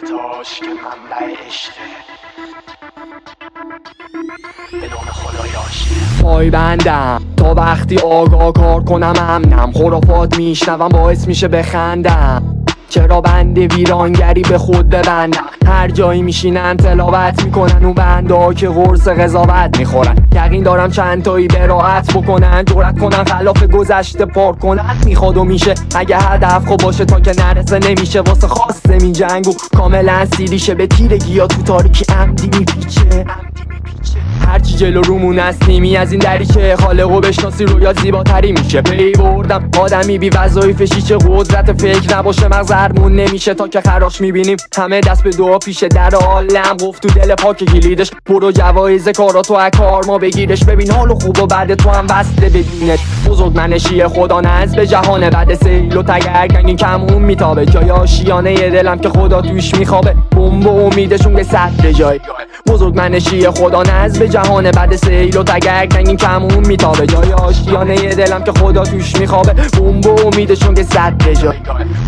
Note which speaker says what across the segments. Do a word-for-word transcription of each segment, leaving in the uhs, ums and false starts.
Speaker 1: تاش که منبع عشقه، به نام خدایاش پای بندم تا وقتی آگاه کار کنم امنم. خرافات میشنوم باعث میشه بخندم. چرا بنده ویرانگری به خود ببندم؟ هر جایی میشینن تلاوت میکنن و بنده ها که قرص قضاوت میخورن. یقین دارم چند تایی براعت بکنن، جرأت کنن خلاف گذشته پار کنن. میخواد و میشه اگه هدف خوب باشه تا که نرسه نمیشه. واسه خواسته می جنگو کاملا سیریشه، به تیرگی یا تو تاریکی عمدی میپیچه. هرچی جلو رومون است نیمی از این دریچه، خالقو بشناسی رویات زیباتری میشه. پی بردم آدمی بی وظایف شیشه، قدرت فکر نباشه مغز هرمون نمیشه. تا که خراش میبینیم همه دست به دعا پیشه. در عالم گفت تو دل پاک کلیدش، برو جوایز کاراتو از کار ما بگیرش. ببین حال خوب و بعد تو هم وصله ببینش. بزرگ منشی خدا نزد به جهان بعد سیل و تگرگ این کمون میتابه. جای آشیانه دلم که خدا توش میخوابه، بمب و امیدشون به صدر جای. بزرگ منشی خدا نزد به جهان بعد سیل و تگرگ این کمون میتابه. جای آشیانه دلم که خدا توش میخوابه، بمب و امیدشون که صدر جای.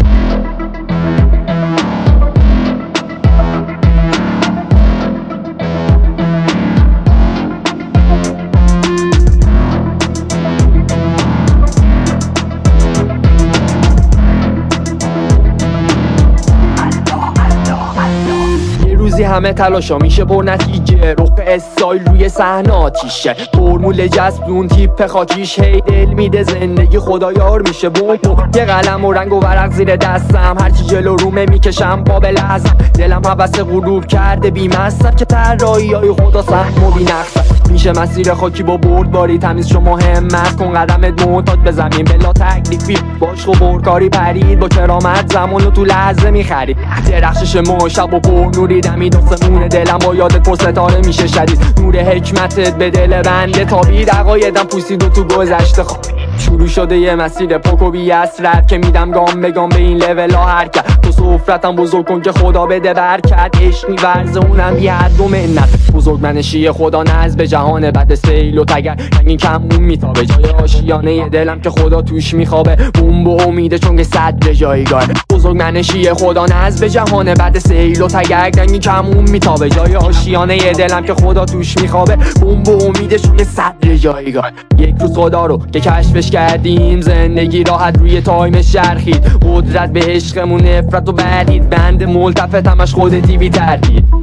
Speaker 1: همه تلاشا میشه پر نتیجه، رخ استایل روی صحنه آتیشه. فرمول جذب اون تیپ خاکیش، هی دل میده زندگی خدایار میشه. بوم یه قلم و رنگ و ورق زیر دستم، هرچی جلو رومه میکشم پا به لحظم. دلم حوث غروب کرده بیمستم که طراحی های خدا سهم و بی‌نقصم. میشه مسیر خاکی با بردباری تمیز، شما همت کن قدمت معتاد به زمین بلا تکلیفی. باش و برکاری پرید با کرامت زمانو تو لحظه میخرید. درخشش ما شب و پر نوری دمید آسمون دلم با یادت پر ستاره میشه شدید. نور حکمتت به دل بنده تابید، عقایدم پوسید و تو گذشته خوابید. شروع شده یه مسیر پاک و بی اسرت که میدم گام به گام به این لول ها حرکت. تو سفرتم بزرگ کن که خدا بده برکت، عشق می‌ورزه اونم بی حد و منت. بزرگ منشی خدا نزد به جهان بعد سیل و تگر رنگین کمون میتابه. جای آشیانه دلم که خدا توش میخوابه، بمب و امیده چون که صدر جایگاه. بزرگ منشی خدا نزد به جهان بعد سیل و تگر رنگین کمون میتابه. جای آشیانه دلم که خدا توش میخوابه، بمب و امیده چون که صدر جایگاه. یک روز خدا رو که کشفش کردیم، زندگی راحت روی تایمش چرخید. قدرت به عشقمون نفرت و برید، بند ملتفت همش خودتی بی تردید.